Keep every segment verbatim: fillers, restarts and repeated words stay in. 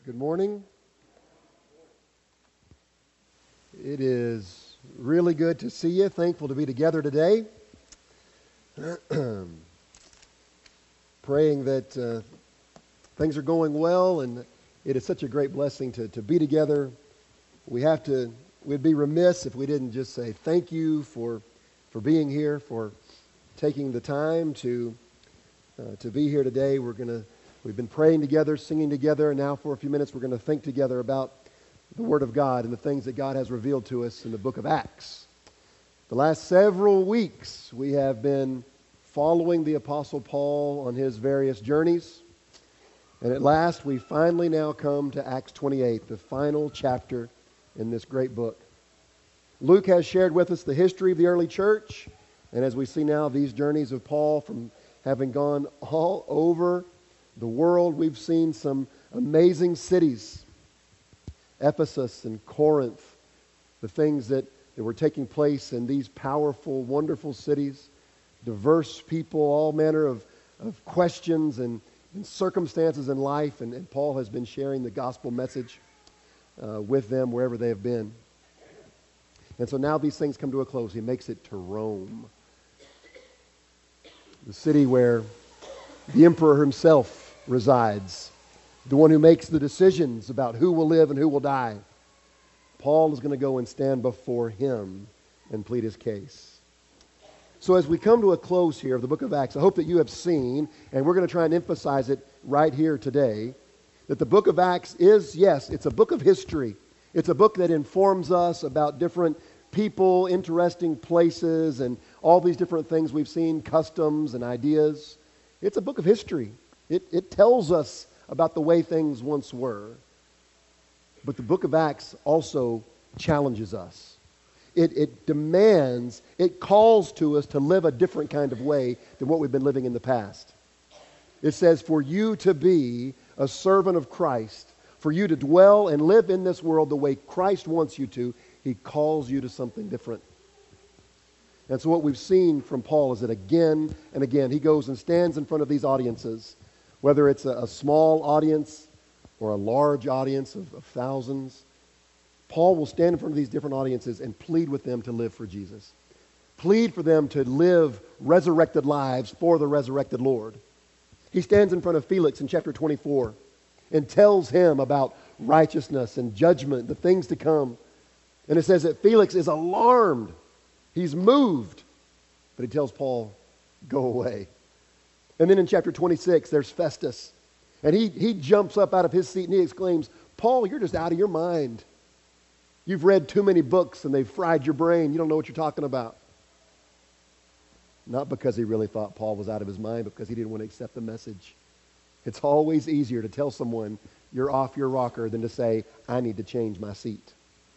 Good morning. It is really good to see you. Thankful to be together today. Praying that uh, things are going well, and it is such a great blessing to, to be together. We have to, we'd be remiss if we didn't just say thank you for, for being here, for taking the time to, uh, to be here today. We're going to We've been praying together, singing together, and now for a few minutes we're going to think together about the Word of God and the things that God has revealed to us in the book of Acts. The last several weeks we have been following the Apostle Paul on his various journeys. And at last we finally now come to Acts twenty-eight, the final chapter in this great book. Luke has shared with us the history of the early church. And as we see now, these journeys of Paul from having gone all over the world. We've seen some amazing cities, Ephesus and Corinth, the things that, that were taking place in these powerful, wonderful cities, diverse people, all manner of, of questions and, and circumstances in life, and, and Paul has been sharing the gospel message uh, with them wherever they have been. And so now these things come to a close. He makes it to Rome, the city where the emperor himself resides, the one who makes the decisions about who will live and who will die. Paul is going to go and stand before him and plead his case. So as we come to a close here of the book of Acts, I hope that you have seen, and we're going to try and emphasize it right here today, that the book of Acts is, yes, it's a book of history. It's a book that informs us about different people, interesting places, and all these different things we've seen, customs and ideas. It's a book of history. It, it tells us about the way things once were. But the book of Acts also challenges us. It, it demands, it calls to us to live a different kind of way than what we've been living in the past. It says, for you to be a servant of Christ, for you to dwell and live in this world the way Christ wants you to, He calls you to something different. And so what we've seen from Paul is that again and again, he goes and stands in front of these audiences, whether it's a, a small audience or a large audience of, of thousands. Paul will stand in front of these different audiences and plead with them to live for Jesus. Plead for them to live resurrected lives for the resurrected Lord. He stands in front of Felix in chapter twenty-four and tells him about righteousness and judgment, the things to come. And it says that Felix is alarmed. He's moved, but he tells Paul, go away. And then in chapter twenty-six, there's Festus. And he, he jumps up out of his seat and he exclaims, Paul, you're just out of your mind. You've read too many books and they've fried your brain. You don't know what you're talking about. Not because he really thought Paul was out of his mind, but because he didn't want to accept the message. It's always easier to tell someone you're off your rocker than to say, I need to change my seat.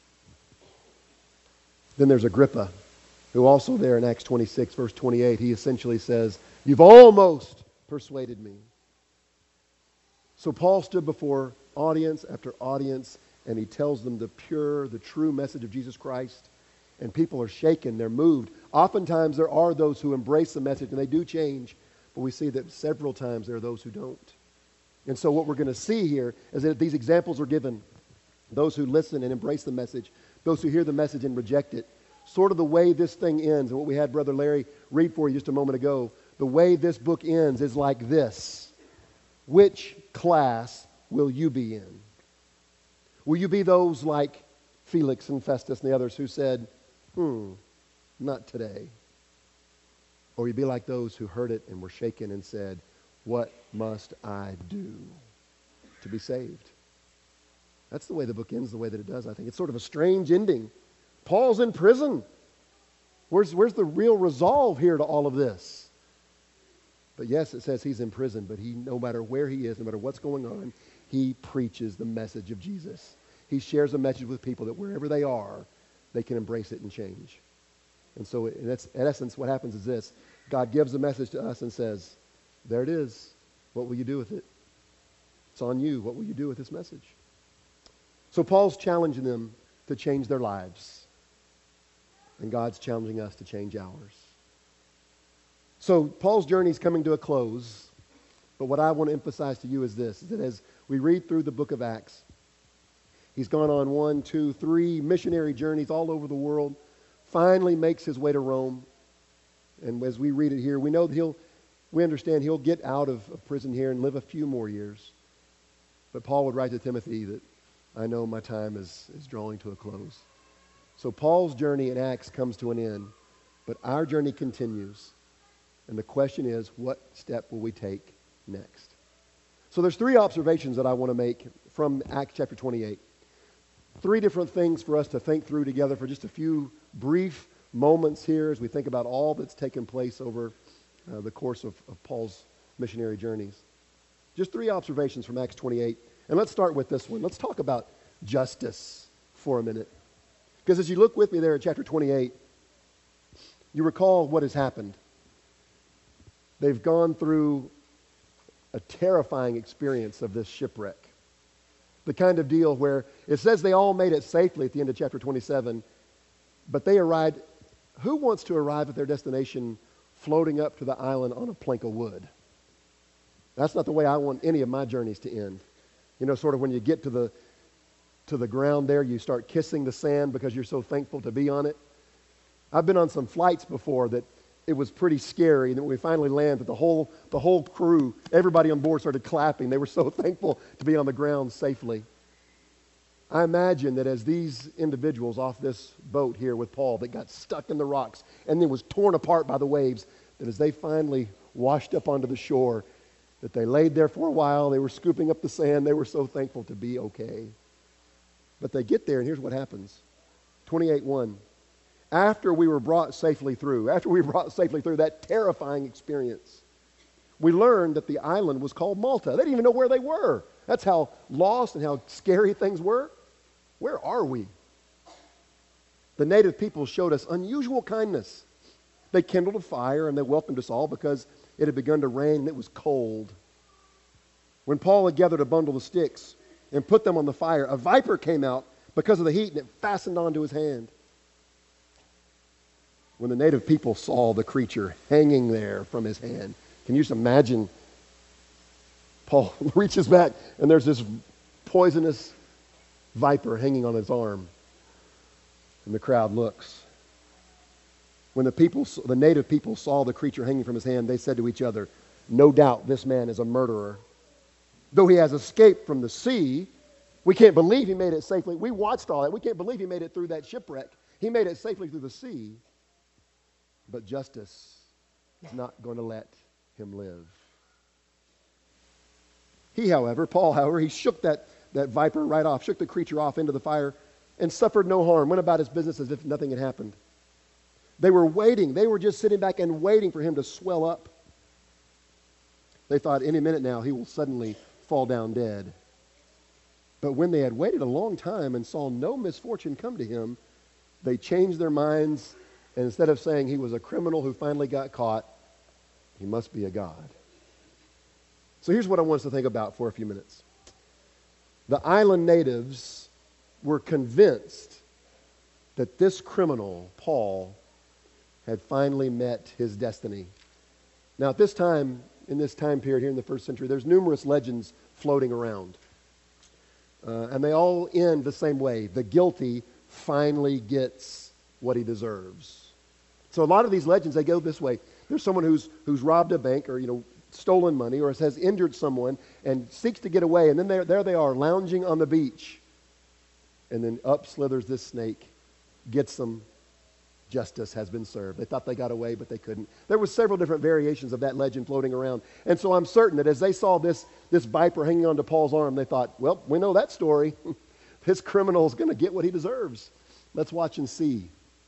Then there's Agrippa, who also there in Acts twenty-six, verse twenty-eight, he essentially says, you've almost persuaded me. So Paul stood before audience after audience, and he tells them the pure, the true message of Jesus Christ. And people are shaken, they're moved. Oftentimes there are those who embrace the message, and they do change. But we see that several times there are those who don't. And so what we're going to see here is that these examples are given. Those who listen and embrace the message, those who hear the message and reject it. Sort of the way this thing ends, and what we had Brother Larry read for you just a moment ago, the way this book ends is like this. Which class will you be in? Will you be those like Felix and Festus and the others who said, hmm, not today? Or will you be like those who heard it and were shaken and said, what must I do to be saved? That's the way the book ends, the way that it does, I think. It's sort of a strange ending. Paul's in prison. Where's, where's the real resolve here to all of this? But yes, it says he's in prison, but he, no matter where he is, no matter what's going on, he preaches the message of Jesus. He shares a message with people that wherever they are, they can embrace it and change. And so in, in essence, what happens is this. God gives a message to us and says, there it is. What will you do with it? It's on you. What will you do with this message? So Paul's challenging them to change their lives. And God's challenging us to change ours. So Paul's journey is coming to a close. But what I want to emphasize to you is this, is that as We read through the book of Acts. He's gone on one, two, three missionary journeys all over the world, finally makes his way to Rome. And as we read it here, we know that he'll, we understand he'll get out of, of prison here and live a few more years. But Paul would write to Timothy that, I know my time is, is drawing to a close. So Paul's journey in Acts comes to an end, but our journey continues. And the question is, what step will we take next? So there's three observations that I want to make from Acts chapter twenty-eight. Three different things for us to think through together for just a few brief moments here as we think about all that's taken place over uh, the course of, of Paul's missionary journeys. Just three observations from Acts twenty-eight. And let's start with this one. Let's talk about justice for a minute. Because as you look with me there in chapter twenty-eight, you recall what has happened. They've gone through a terrifying experience of this shipwreck. The kind of deal where it says they all made it safely at the end of chapter twenty-seven, but they arrived. Who wants to arrive at their destination floating up to the island on a plank of wood? That's not the way I want any of my journeys to end. You know, sort of when you get to the to the ground there, you start kissing the sand because you're so thankful to be on it. I've been on some flights before that it was pretty scary, and when we finally landed, the whole the whole crew, everybody on board started clapping. They were so thankful to be on the ground safely. I imagine that as these individuals off this boat here with Paul that got stuck in the rocks and then was torn apart by the waves, that as they finally washed up onto the shore, that they laid there for a while, they were scooping up the sand, they were so thankful to be okay. But they get there, and here's what happens. twenty-eight one. After we were brought safely through, after we were brought safely through that terrifying experience, we learned that the island was called Malta. They didn't even know where they were. That's how lost and how scary things were. Where are we? The native people showed us unusual kindness. They kindled a fire and they welcomed us all because it had begun to rain and it was cold. When Paul had gathered a bundle of sticks and put them on the fire, a viper came out because of the heat and it fastened onto his hand. When the native people saw the creature hanging there from his hand, can you just imagine? Paul reaches back and there's this poisonous viper hanging on his arm. And the crowd looks. When the people, the native people saw the creature hanging from his hand, they said to each other, no doubt this man is a murderer. Though he has escaped from the sea, we can't believe he made it safely. We watched all that. We can't believe he made it through that shipwreck. He made it safely through the sea. But justice is not going to let him live. He, however, Paul, however, he shook that, that viper right off, shook the creature off into the fire, and suffered no harm, went about his business as if nothing had happened. They were waiting. They were just sitting back and waiting for him to swell up. They thought any minute now he will suddenly fall down dead. But when they had waited a long time and saw no misfortune come to him, they changed their minds, and instead of saying he was a criminal who finally got caught, he must be a god. So here's what I want us to think about for a few minutes. The island natives were convinced that this criminal, Paul, had finally met his destiny. Now at this time, in this time period here in the first century, there's numerous legends floating around. Uh, and they all end the same way. The guilty finally gets what he deserves. So a lot of these legends, they go this way. There's someone who's who's robbed a bank or, you know, stolen money or has injured someone and seeks to get away. And then there, there they are lounging on the beach. And then up slithers this snake, gets them. Justice has been served. They thought they got away, but they couldn't. There were several different variations of that legend floating around. And so I'm certain that as they saw this, this viper hanging onto Paul's arm, they thought, well, we know that story. This criminal is going to get what he deserves. Let's watch and see.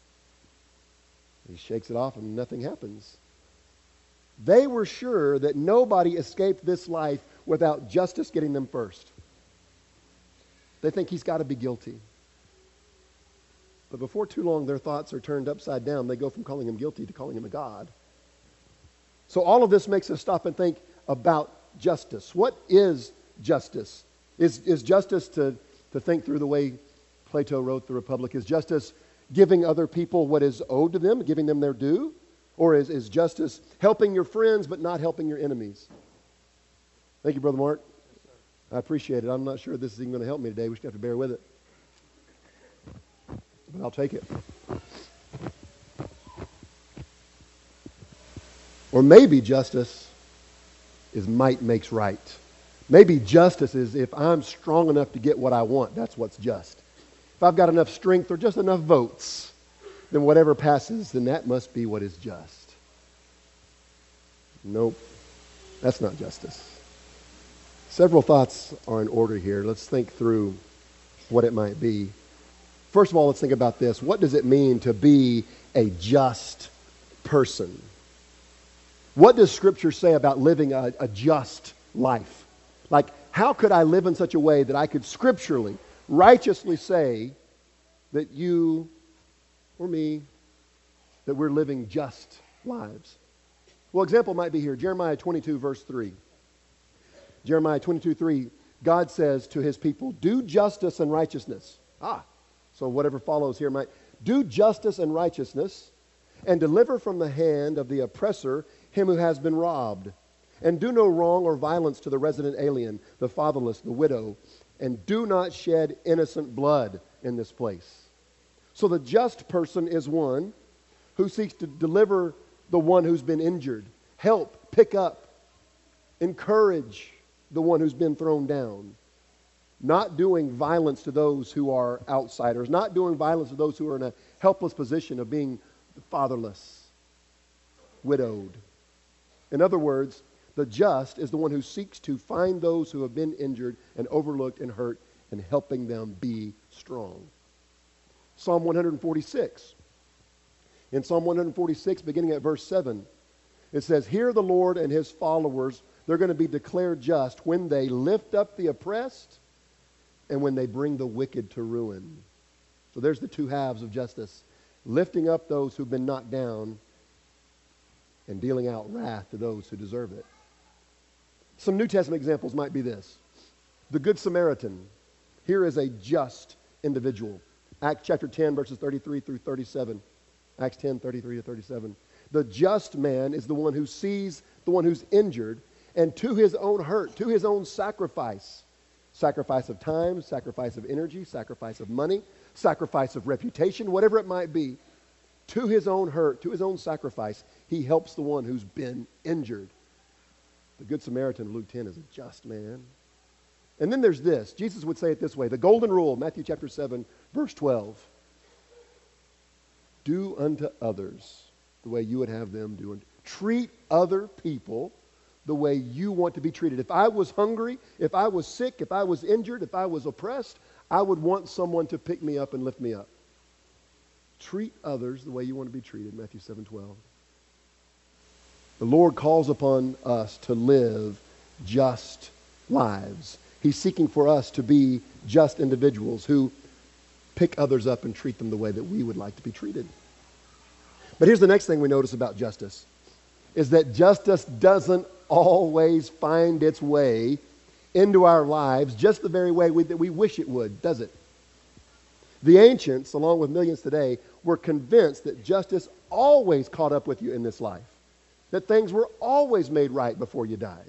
He shakes it off and nothing happens. They were sure that nobody escaped this life without justice getting them first. They think he's got to be guilty. But before too long, their thoughts are turned upside down. They go from calling him guilty to calling him a god. So all of this makes us stop and think about justice. What is justice? Is, is justice to, to think through the way Plato wrote the Republic? Is justice giving other people what is owed to them, giving them their due? Or is, is justice helping your friends but not helping your enemies? Thank you, Brother Mark. I appreciate it. I'm not sure this is even going to help me today. We just have to bear with it. But I'll take it. Or maybe justice is might makes right. Maybe justice is if I'm strong enough to get what I want, that's what's just. If I've got enough strength or just enough votes, then whatever passes, then that must be what is just. Nope, that's not justice. Several thoughts are in order here. Let's think through what it might be. First of all, let's think about this. What does it mean to be a just person? What does Scripture say about living a, a just life? Like, how could I live in such a way that I could scripturally, righteously say that you or me, that we're living just lives? Well, example might be here. Jeremiah twenty-two, verse three. Jeremiah twenty-two, three, God says to his people, do justice and righteousness. Ah, so whatever follows here might, do justice and righteousness, and deliver from the hand of the oppressor him who has been robbed. And do no wrong or violence to the resident alien, the fatherless, the widow, and do not shed innocent blood in this place. So the just person is one who seeks to deliver the one who's been injured, help, pick up, encourage the one who's been thrown down, not doing violence to those who are outsiders, not doing violence to those who are in a helpless position of being fatherless, widowed. In other words, the just is the one who seeks to find those who have been injured and overlooked and hurt and helping them be strong. Psalm one forty-six. In Psalm one forty-six, beginning at verse seven, it says, hear the Lord and his followers, they're going to be declared just when they lift up the oppressed and when they bring the wicked to ruin. So there's the two halves of justice. Lifting up those who've been knocked down and dealing out wrath to those who deserve it. Some New Testament examples might be this. The Good Samaritan. Here is a just individual. Acts chapter ten, verses thirty-three through thirty-seven. Acts ten, thirty-three to thirty-seven. The just man is the one who sees the one who's injured, and to his own hurt, to his own sacrifice, sacrifice of time, sacrifice of energy, sacrifice of money, sacrifice of reputation, whatever it might be, to his own hurt, to his own sacrifice, he helps the one who's been injured. The Good Samaritan, Luke ten, is a just man. And then there's this. Jesus would say it this way. The golden rule, Matthew chapter seven, verse twelve. Do unto others the way you would have them do. Treat other people the way you want to be treated. If I was hungry, if I was sick, if I was injured, if I was oppressed, I would want someone to pick me up and lift me up. Treat others the way you want to be treated, Matthew seven twelve. The Lord calls upon us to live just lives. He's seeking for us to be just individuals who pick others up and treat them the way that we would like to be treated. But here's the next thing we notice about justice, is that justice doesn't always find its way into our lives just the very way we, that we wish it would, does it? The ancients, along with millions today, were convinced that justice always caught up with you in this life, that things were always made right before you died.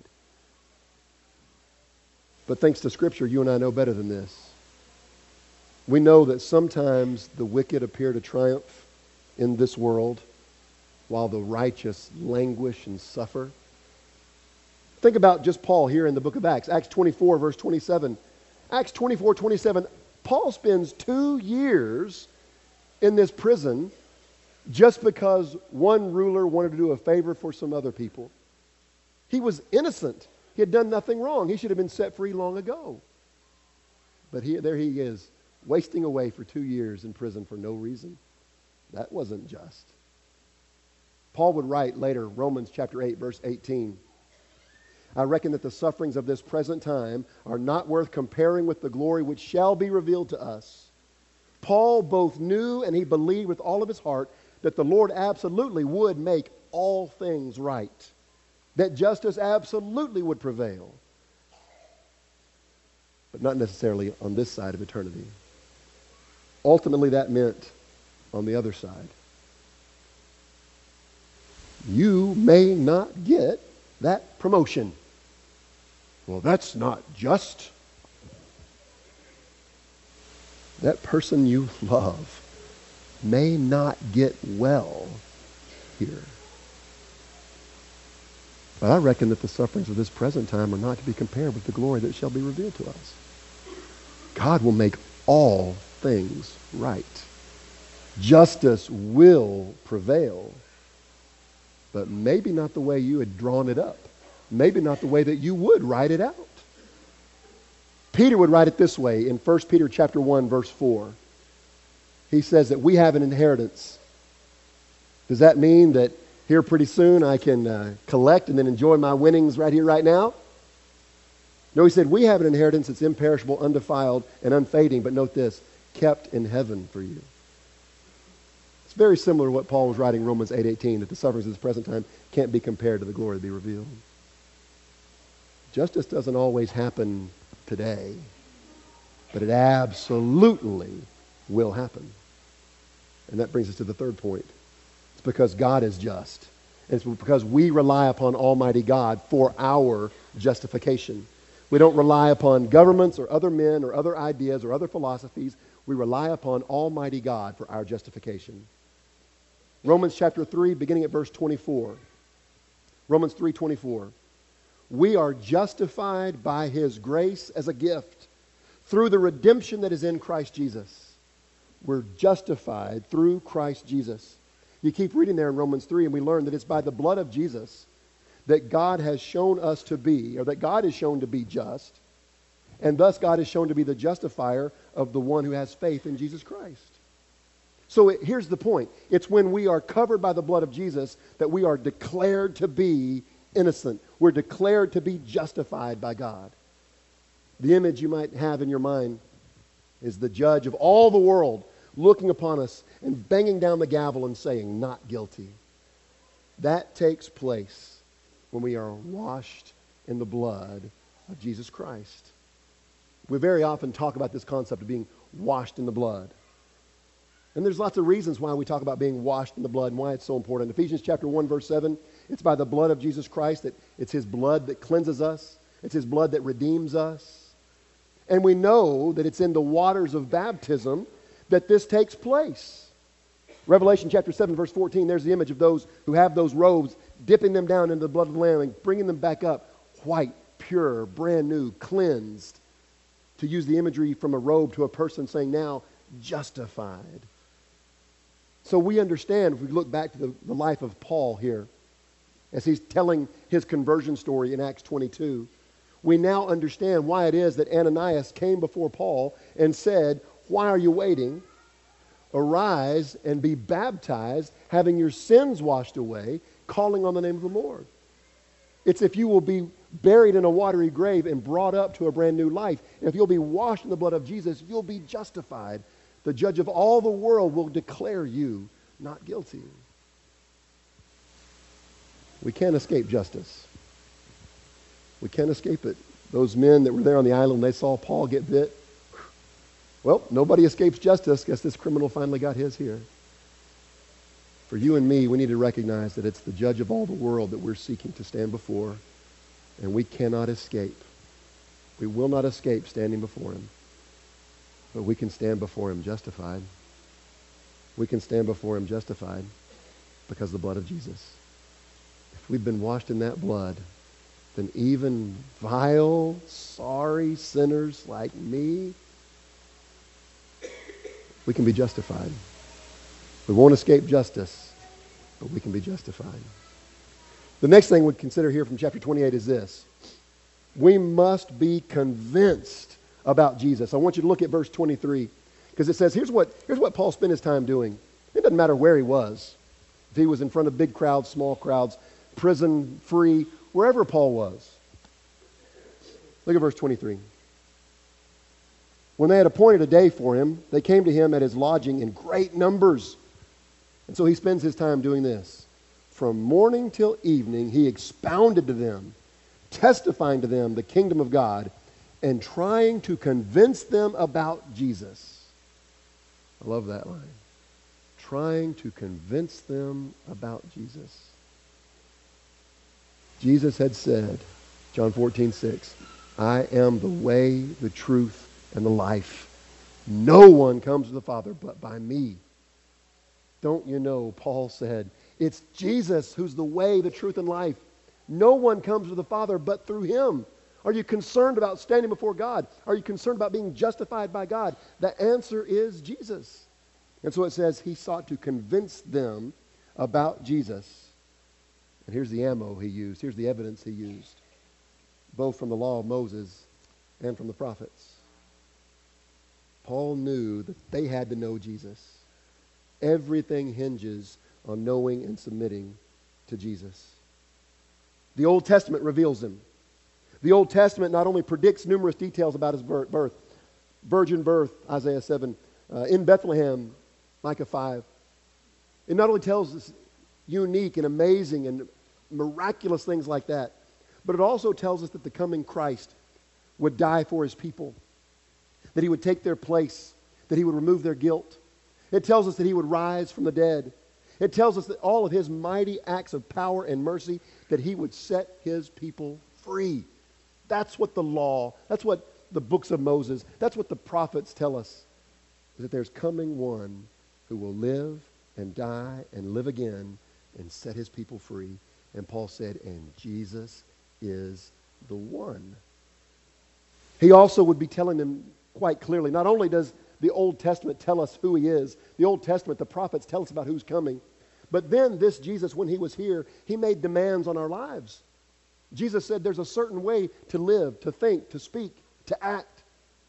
But thanks to Scripture, you and I know better than this. We know that sometimes the wicked appear to triumph in this world while the righteous languish and suffer. Think about just Paul here in the book of Acts. Acts twenty-four, verse twenty-seven. Acts twenty-four, twenty-seven. Paul spends two years in this prison just because one ruler wanted to do a favor for some other people. He was innocent. He had done nothing wrong. He should have been set free long ago. But he, there he is, wasting away for two years in prison for no reason. That wasn't just. Paul would write later, Romans chapter eight, verse eighteen. I reckon that the sufferings of this present time are not worth comparing with the glory which shall be revealed to us. Paul both knew and he believed with all of his heart that the Lord absolutely would make all things right, that justice absolutely would prevail, but not necessarily on this side of eternity. Ultimately, that meant on the other side, you may not get that promotion. Well, that's not just. That person you love may not get well here. But I reckon that the sufferings of this present time are not to be compared with the glory that shall be revealed to us. God will make all things right. Justice will prevail, but maybe not the way you had drawn it up. Maybe not the way that you would write it out. Peter would write it this way in First Peter chapter one, verse four. He says that we have an inheritance. Does that mean that here pretty soon I can uh, collect and then enjoy my winnings right here, right now? No, he said we have an inheritance that's imperishable, undefiled, and unfading, but note this, kept in heaven for you. It's very similar to what Paul was writing in Romans eight eighteen, that the sufferings of this present time can't be compared to the glory to be revealed. Justice doesn't always happen today, but it absolutely will happen. And that brings us to the third point. It's because God is just. And it's because we rely upon Almighty God for our justification. We don't rely upon governments or other men or other ideas or other philosophies. We rely upon Almighty God for our justification. Romans chapter three, beginning at verse twenty-four. Romans three twenty-four. We are justified by His grace as a gift through the redemption that is in Christ Jesus. We're justified through Christ Jesus. You keep reading there in Romans three, and we learn that it's by the blood of Jesus that God has shown us to be, or that God is shown to be just, and thus God is shown to be the justifier of the one who has faith in Jesus Christ. So it, here's the point. It's when we are covered by the blood of Jesus that we are declared to be innocent. We're declared to be justified by God. The image you might have in your mind is the judge of all the world looking upon us and banging down the gavel and saying, not guilty. That takes place when we are washed in the blood of Jesus Christ. We very often talk about this concept of being washed in the blood. And there's lots of reasons why we talk about being washed in the blood and why it's so important. Ephesians chapter one, verse seven, it's by the blood of Jesus Christ that it's His blood that cleanses us. It's His blood that redeems us. And we know that it's in the waters of baptism that this takes place. Revelation chapter seven, verse fourteen, there's the image of those who have those robes, dipping them down into the blood of the Lamb and bringing them back up, white, pure, brand new, cleansed. To use the imagery from a robe to a person saying now, justified. So we understand, if we look back to the, the life of Paul here, as he's telling his conversion story in Acts twenty-two, we now understand why it is that Ananias came before Paul and said, why are you waiting? Arise and be baptized, having your sins washed away, calling on the name of the Lord. It's if you will be buried in a watery grave and brought up to a brand new life. And if you'll be washed in the blood of Jesus, you'll be justified. The judge of all the world will declare you not guilty. We can't escape justice. We can't escape it. Those men that were there on the island, they saw Paul get bit. Well, nobody escapes justice. Guess this criminal finally got his here. For you and me, we need to recognize that it's the judge of all the world that we're seeking to stand before, and we cannot escape. We will not escape standing before Him. But we can stand before Him justified. We can stand before Him justified because of the blood of Jesus. If we've been washed in that blood, then even vile, sorry sinners like me, we can be justified. We won't escape justice, but we can be justified. The next thing we consider here from chapter twenty-eight is this. We must be convinced about Jesus. I want you to look at verse twenty-three, because it says, here's what, here's what Paul spent his time doing. It doesn't matter where he was. If he was in front of big crowds, small crowds, prison, free, wherever Paul was. Look at verse twenty-three. When they had appointed a day for him, they came to him at his lodging in great numbers. And so he spends his time doing this. From morning till evening, he expounded to them, testifying to them the kingdom of God, and trying to convince them about Jesus. I love that line. Trying to convince them about Jesus. Jesus had said, John fourteen six, I am the way, the truth, and the life. No one comes to the Father but by me. Don't you know, Paul said, it's Jesus who's the way, the truth, and life. No one comes to the Father but through him. Are you concerned about standing before God? Are you concerned about being justified by God? The answer is Jesus. And so it says he sought to convince them about Jesus. And here's the ammo he used. Here's the evidence he used, both from the law of Moses and from the prophets. Paul knew that they had to know Jesus. Everything hinges on knowing and submitting to Jesus. The Old Testament reveals him. The Old Testament not only predicts numerous details about his birth, virgin birth, Isaiah seven, uh, in Bethlehem, Micah five. It not only tells us unique and amazing and miraculous things like that, but it also tells us that the coming Christ would die for his people, that he would take their place, that he would remove their guilt. It tells us that he would rise from the dead. It tells us that all of his mighty acts of power and mercy, that he would set his people free. That's what the law, that's what the books of Moses, that's what the prophets tell us, is that there's coming one who will live and die and live again and set his people free. And Paul said, and Jesus is the one. He also would be telling them quite clearly, not only does the Old Testament tell us who he is, the Old Testament, the prophets tell us about who's coming, but then this Jesus, when he was here, he made demands on our lives. Jesus said there's a certain way to live, to think, to speak, to act.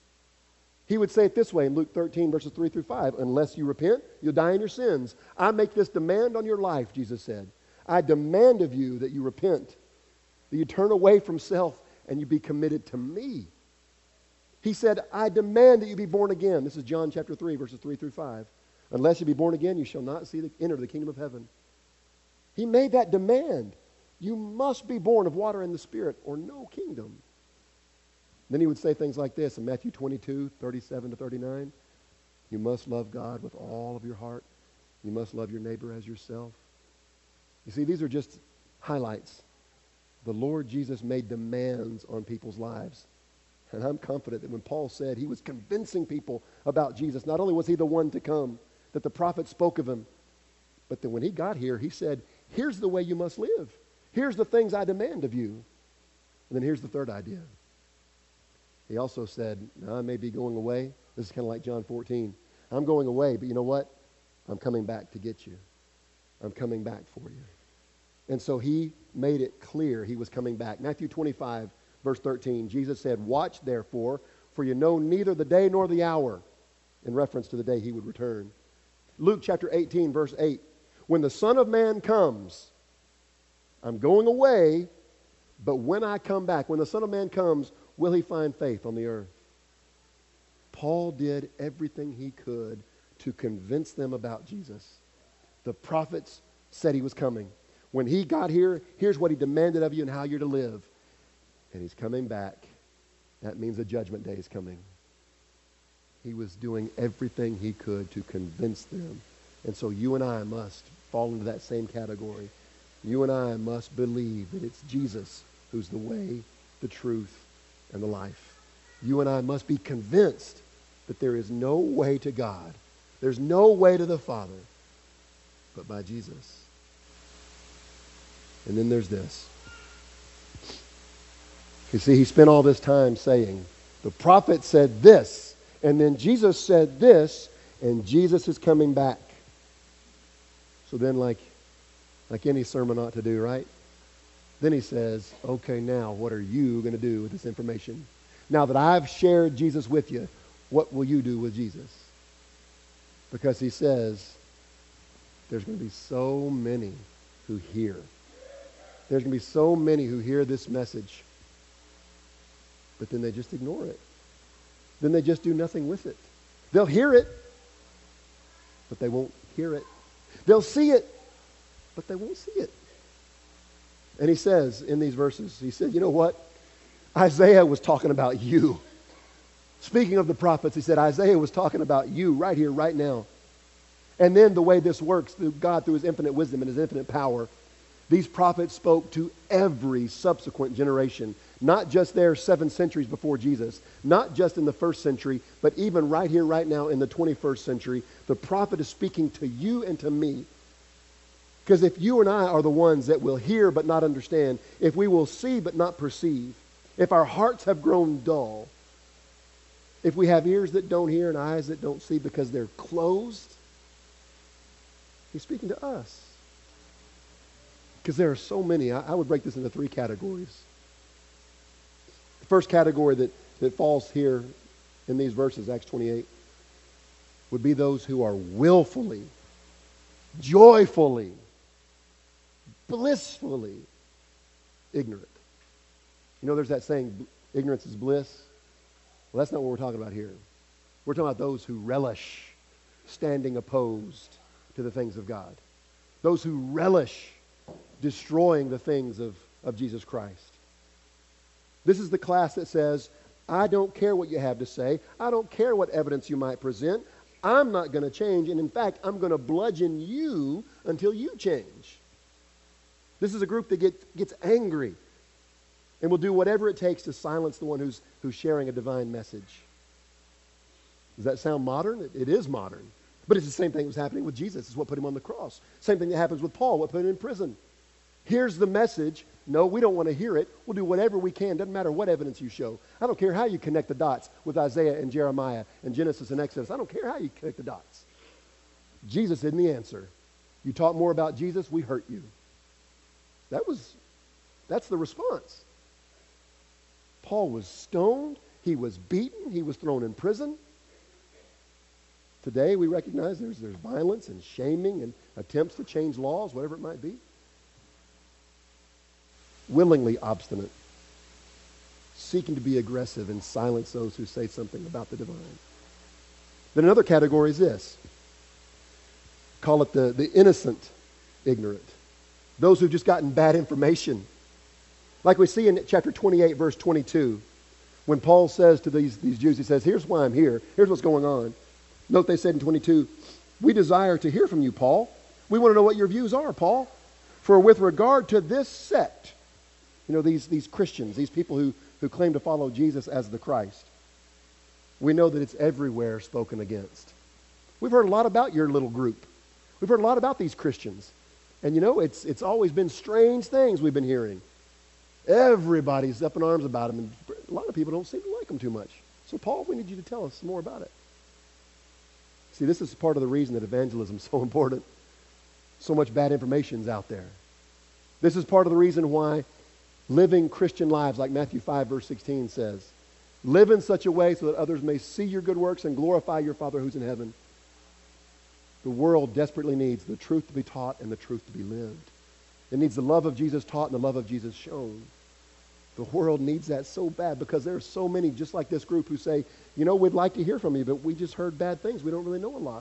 He would say it this way in Luke thirteen, verses three through five. Unless you repent, you'll die in your sins. I make this demand on your life, Jesus said. I demand of you that you repent, that you turn away from self and you be committed to me. He said, I demand that you be born again. This is John chapter three, verses three through five. Unless you be born again, you shall not see the, enter the kingdom of heaven. He made that demand. You must be born of water and the Spirit or no kingdom. Then he would say things like this in Matthew twenty-two, thirty-seven to thirty-nine. You must love God with all of your heart. You must love your neighbor as yourself. You see, these are just highlights. The Lord Jesus made demands on people's lives. And I'm confident that when Paul said he was convincing people about Jesus, not only was he the one to come, that the prophet spoke of him, but then when he got here, he said, here's the way you must live. Here's the things I demand of you. And then here's the third idea. He also said, now I may be going away. This is kind of like John fourteen. I'm going away, but you know what? I'm coming back to get you. I'm coming back for you. And so he made it clear he was coming back. Matthew twenty-five, verse thirteen, Jesus said, watch therefore, for you know neither the day nor the hour, in reference to the day he would return. Luke chapter eighteen, verse eight, when the Son of Man comes, I'm going away, but when I come back, when the Son of Man comes, will he find faith on the earth? Paul did everything he could to convince them about Jesus. The prophets said he was coming. When he got here, here's what he demanded of you and how you're to live. And he's coming back. That means the judgment day is coming. He was doing everything he could to convince them. And so you and I must fall into that same category. You and I must believe that it's Jesus who's the way, the truth, and the life. You and I must be convinced that there is no way to God. There's no way to the Father but by Jesus. And then there's this. You see, he spent all this time saying, the prophet said this, and then Jesus said this, and Jesus is coming back. So then, like, like any sermon ought to do, right? Then he says, okay, now what are you going to do with this information? Now that I've shared Jesus with you, what will you do with Jesus? Because he says, there's going to be so many who hear. There's going to be so many who hear this message, but then they just ignore it. Then they just do nothing with it. They'll hear it, but they won't hear it. They'll see it, but they won't see it. And he says in these verses, he said, you know what? Isaiah was talking about you. Speaking of the prophets, he said, Isaiah was talking about you right here, right now. And then the way this works, through God, through his infinite wisdom and his infinite power, these prophets spoke to every subsequent generation Not just there seven centuries before Jesus, not just in the first century, but even right here, right now in the twenty-first century, the prophet is speaking to you and to me. Because if you and I are the ones that will hear but not understand, if we will see but not perceive, if our hearts have grown dull, if we have ears that don't hear and eyes that don't see because they're closed, he's speaking to us. Because there are so many. I, I would break this into three categories. The first category that, that falls here in these verses, Acts twenty-eight, would be those who are willfully, joyfully, blissfully ignorant. You know, there's that saying, ignorance is bliss. Well, that's not what we're talking about here. We're talking about those who relish standing opposed to the things of God. Those who relish destroying the things of, of Jesus Christ. This is the class that says, I don't care what you have to say. I don't care what evidence you might present. I'm not going to change. And in fact, I'm going to bludgeon you until you change. This is a group that gets, gets angry and will do whatever it takes to silence the one who's, who's sharing a divine message. Does that sound modern? It, it is modern. But it's the same thing that was happening with Jesus. It's what put him on the cross. Same thing that happens with Paul, what put him in prison. Here's the message. No, we don't want to hear it. We'll do whatever we can. Doesn't matter what evidence you show. I don't care how you connect the dots with Isaiah and Jeremiah and Genesis and Exodus. I don't care how you connect the dots. Jesus isn't the answer. You talk more about Jesus, we hurt you. That was, that's the response. Paul was stoned. He was beaten. He was thrown in prison. Today we recognize there's, there's violence and shaming and attempts to change laws, whatever it might be. Willingly obstinate, seeking to be aggressive and silence those who say something about the divine. Then another category is this. Call it the, the innocent ignorant. Those who've just gotten bad information. Like we see in chapter twenty-eight, verse twenty-two, when Paul says to these, these Jews, he says, here's why I'm here. Here's what's going on. Note they said in twenty-two, we desire to hear from you, Paul. We want to know what your views are, Paul. For with regard to this sect, you know, these, these Christians, these people who, who claim to follow Jesus as the Christ, we know that it's everywhere spoken against. We've heard a lot about your little group. We've heard a lot about these Christians. And you know, it's, it's always been strange things we've been hearing. Everybody's up in arms about them, and a lot of people don't seem to like them too much. So Paul, we need you to tell us more about it. See, this is part of the reason that evangelism is so important. So much bad information is out there. This is part of the reason why living Christian lives, like Matthew five, verse sixteen says, live in such a way so that others may see your good works and glorify your Father who's in heaven. The world desperately needs the truth to be taught and the truth to be lived. It needs the love of Jesus taught and the love of Jesus shown. The world needs that so bad because there are so many, just like this group, who say, you know, we'd like to hear from you, but we just heard bad things. We don't really know a lot.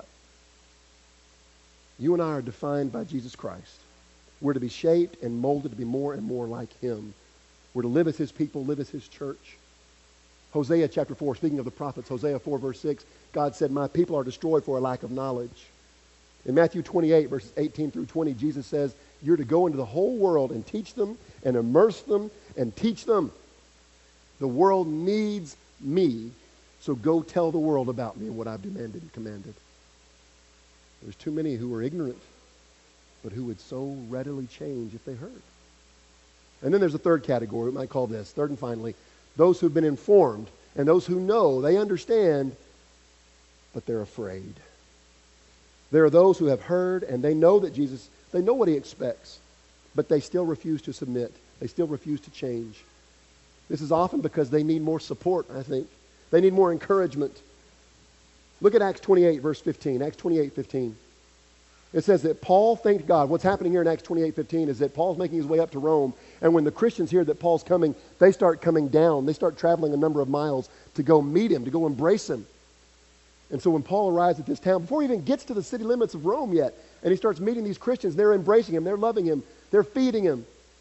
You and I are defined by Jesus Christ. We're to be shaped and molded to be more and more like him. We're to live as his people, live as his church. Hosea chapter four, speaking of the prophets, Hosea four, verse six, God said, my people are destroyed for a lack of knowledge. In Matthew twenty-eight, verses eighteen through twenty, Jesus says, you're to go into the whole world and teach them and immerse them and teach them. The world needs me, so go tell the world about me and what I've demanded and commanded. There's too many who are ignorant, but who would so readily change if they heard. And then there's a third category, we might call this, third and finally, those who've been informed and those who know, they understand, but they're afraid. There are those who have heard and they know that Jesus, they know what he expects, but they still refuse to submit. They still refuse to change. This is often because they need more support, I think. They need more encouragement. Look at Acts twenty-eight, verse fifteen. Acts twenty-eight, fifteen. It says that Paul thanked God. What's happening here in Acts twenty-eight, fifteen is that Paul's making his way up to Rome, and when the Christians hear that Paul's coming, they start coming down. They start traveling a number of miles to go meet him, to go embrace him. And so when Paul arrives at this town, before he even gets to the city limits of Rome yet, and he starts meeting these Christians, they're embracing him, they're loving him, they're feeding him.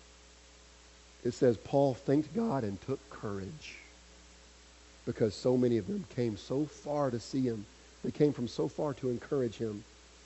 It says Paul thanked God and took courage because so many of them came so far to see him. They came from so far to encourage him.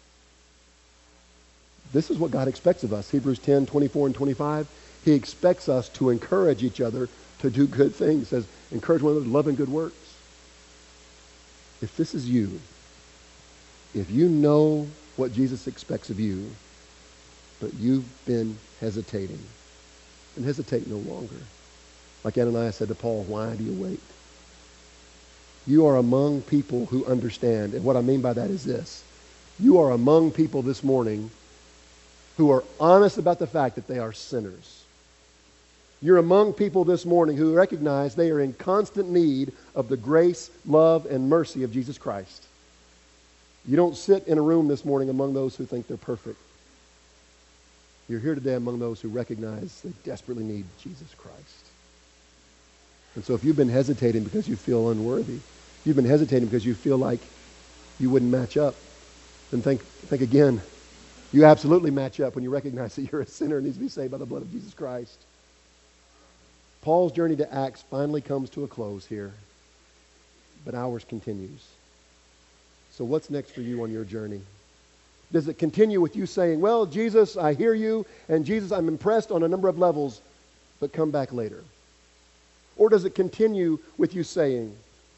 This is what God expects of us. Hebrews ten, twenty-four and twenty-five. He expects us to encourage each other to do good things. It says, encourage one another to love and good works. If this is you, if you know what Jesus expects of you, but you've been hesitating, then hesitate no longer. Like Ananias said to Paul, why do you wait? You are among people who understand. And what I mean by that is this. You are among people this morning who are honest about the fact that they are sinners. You're among people this morning who recognize they are in constant need of the grace, love, and mercy of Jesus Christ. You don't sit in a room this morning among those who think they're perfect. You're here today among those who recognize they desperately need Jesus Christ. And so if you've been hesitating because you feel unworthy, if you've been hesitating because you feel like you wouldn't match up, then think, think again. You absolutely match up when you recognize that you're a sinner and needs to be saved by the blood of Jesus Christ. Paul's journey to Acts finally comes to a close here, but ours continues. So what's next for you on your journey? Does it continue with you saying, well, Jesus, I hear you, and Jesus, I'm impressed on a number of levels, but come back later? Or does it continue with you saying,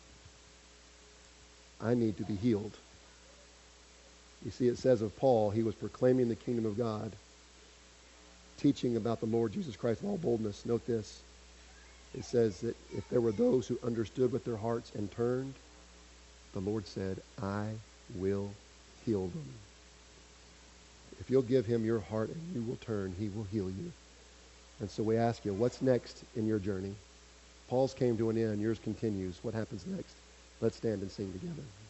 I need to be healed? You see, it says of Paul, he was proclaiming the kingdom of God, teaching about the Lord Jesus Christ with all boldness. Note this. It says that if there were those who understood with their hearts and turned, the Lord said, I will heal them. If you'll give him your heart and you will turn, he will heal you. And so we ask you, what's next in your journey? Paul's came to an end. Yours continues. What happens next? Let's stand and sing together.